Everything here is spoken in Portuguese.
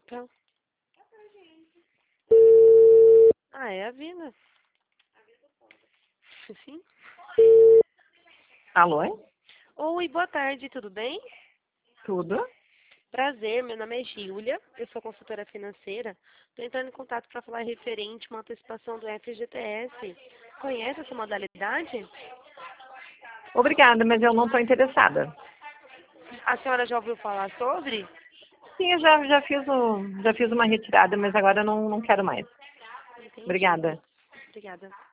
Tá. Ah, é a Vina. Sim. Alô? Oi, boa tarde, tudo bem? Tudo? Prazer, meu nome é Júlia, eu sou consultora financeira. Estou entrando em contato para falar referente a uma antecipação do FGTS. Conhece essa modalidade? Obrigada, mas eu não estou interessada. A senhora já ouviu falar sobre? Sim, eu já fiz uma retirada, mas agora eu não quero mais. Entendi. Obrigada. Obrigada.